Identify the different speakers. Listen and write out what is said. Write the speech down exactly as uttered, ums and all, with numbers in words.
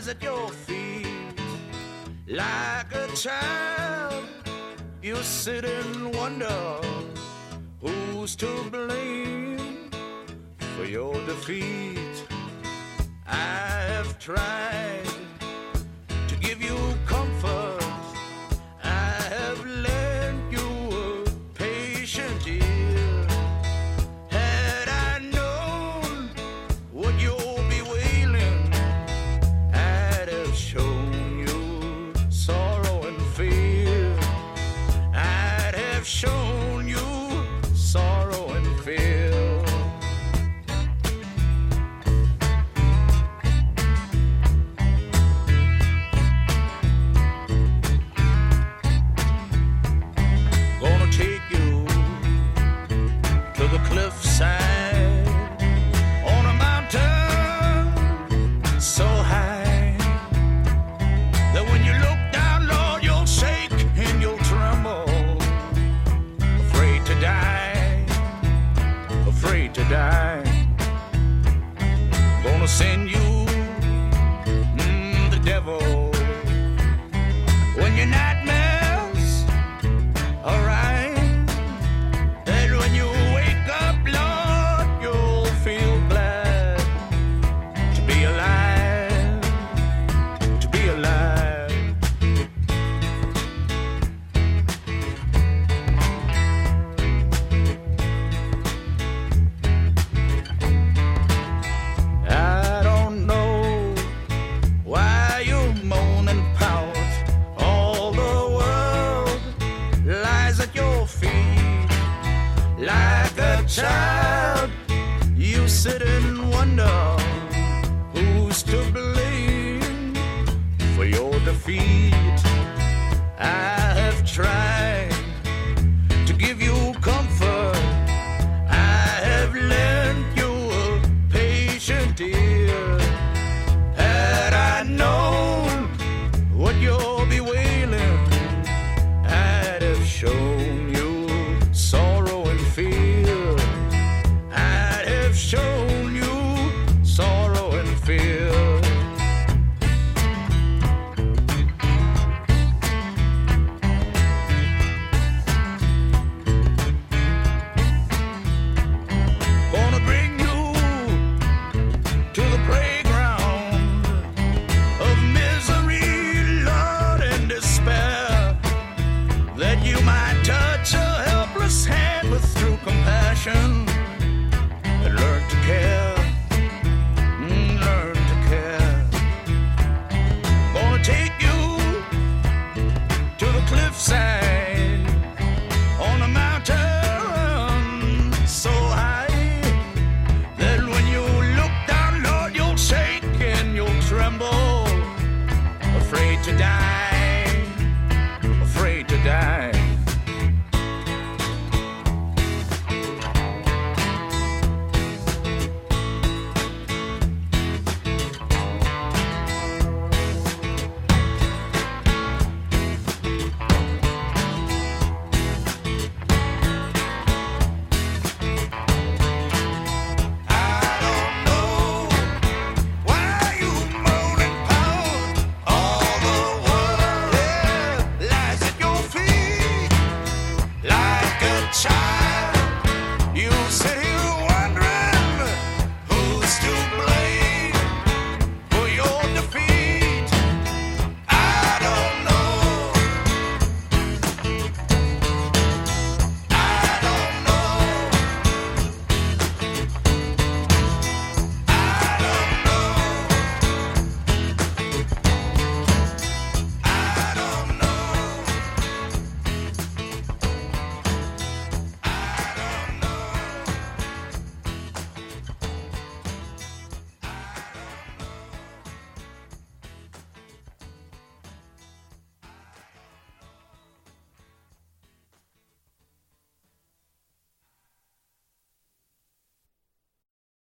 Speaker 1: lies at your feet. Like a child, you sit and wonder who's to blame for your defeat. I have tried to give you comfort. I have lent you a patient ear. Had I known what you'll be wailing, I'd have shown you sorrow and fear. I'd have shown you sorrow and fear. Gonna take you to the cliffside on a mountain so high that when you look down, Lord, you'll shake and you'll tremble, afraid to die, afraid to die. Gonna send you mm, the devil when your nightmares are right. And when you wake up, Lord, you'll feel glad to be alive, to be alive. I don't know why you moan and pout. All the world lies at your feet. Like a child, you sit and wonder who's to blame for your defeat. I have tried